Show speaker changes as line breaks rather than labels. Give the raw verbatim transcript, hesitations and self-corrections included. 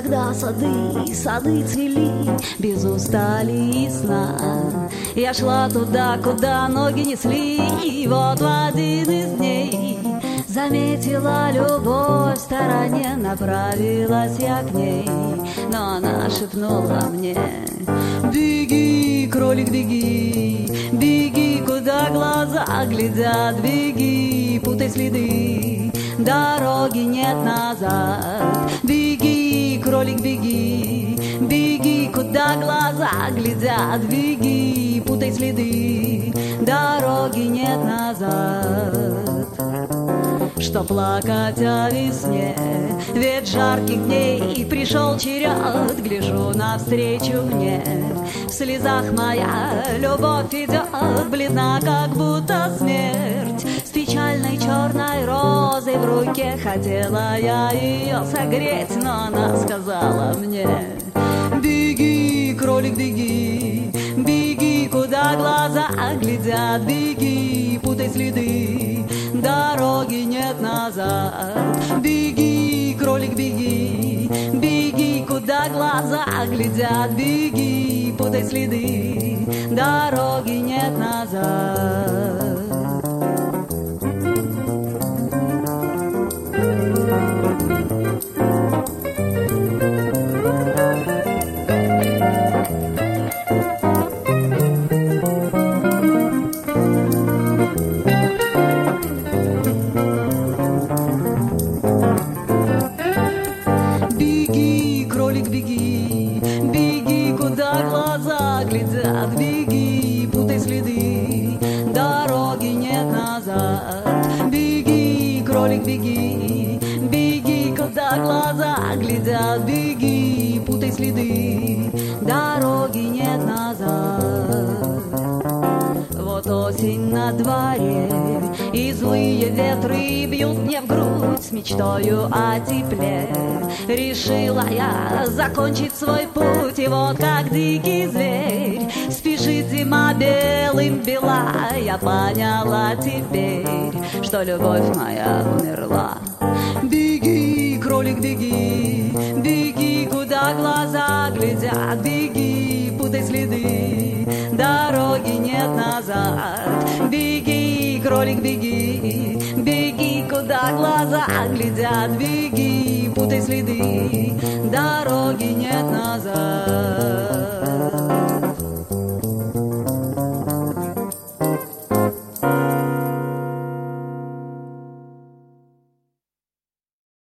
когда сады, сады цвели без устали и сна. Я шла туда, куда ноги несли, и вот в один из дней заметила любовь в стороне, направилась я к ней, но она шепнула мне: беги, кролик, беги, беги, куда глаза глядят, беги, путай следы, дороги нет назад. Беги, кролик, беги, беги, куда глаза глядят, беги, путай следы, дороги нет назад. Что плакать о весне, ведь жарких дней пришел черед, гляжу навстречу мне, в слезах моя любовь идет, бледна, как будто смерть. С печальной черной розой в руке хотела я ее согреть, но она сказала мне: беги, кролик, беги, беги, куда глаза глядят, беги, путай следы, дороги нет назад. Беги, кролик, беги, беги, куда глаза глядят, беги, путай следы, дороги нет назад. Беги, беги, куда глаза глядят, беги, путай следы, дороги нет назад. Беги, кролик, беги, беги, куда глаза глядят, беги, путай следы, дороги нет назад. Вот осень на дворе, и злые ветры бьют мне в грудь с мечтою о тепле. Решила я закончить свой путь, и вот как дикий зверь спешит зима белым бела. Я поняла теперь, что любовь моя умерла. Беги, кролик, беги, беги, куда глаза глядят, беги, путай следы, дороги нет назад. Беги, кролик, беги, беги, куда глаза глядят, беги, путай следы, дороги нет назад.